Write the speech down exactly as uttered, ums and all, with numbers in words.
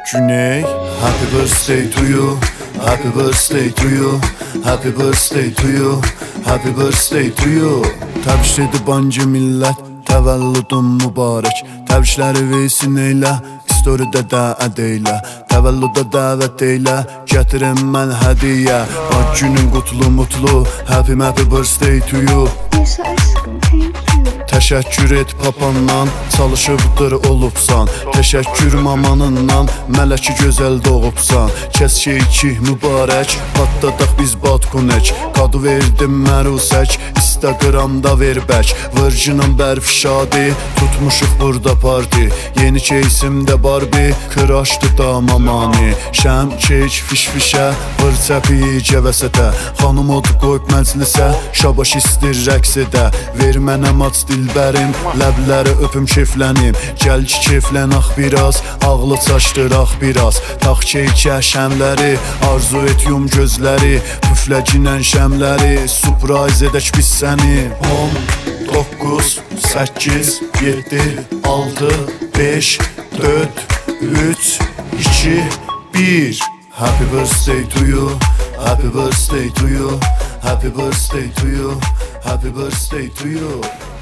Güney, happy birthday to you, happy birthday to you, happy birthday to you, happy birthday to you. Təbrik edib bancı millət, təvəllüdün mübarək. Təbrikləri versin eylə, storydə dəət eylə. Təvəllüdə dəvət eylə, gətirim mən hədiyə. Ad günün qutlu mutlu, happy happy birthday to you. Neyse aşkım, thank you. Təşəkkür et papandan, çalışıbdır olubsan. Təşəkkür mamanından, mələki gözəl doğubsan. Kəs keyki mübarək, patladaq biz batkunek. Qadı verdim mərusək, Instagramda verbək. Virgin'ın bərf şadi, tutmuşuq burada parti. Yeni keysimdə Barbie, kıraşdı da mamani. Şəm keyk fiş fişə, vır çəpi gəvəsətə. Xanım od qoyub məclisə, şabaş istir rəqs edə. Ver mənə maç dilbərim, ləbləri öpüm keyflənim. Gəl ki keyflənaq biraz, ağlı çaşdıraq biraz. Tax keykə şəmləri, arzu et yum gözləri. Püfləcinən şəmləri, surprise edək biz səni. On, doqquz, səkkiz, yeddi, altı, beş, dörd, üç, iki, bir. Happy birthday to you, happy birthday to you, happy birthday to you, happy birthday to you.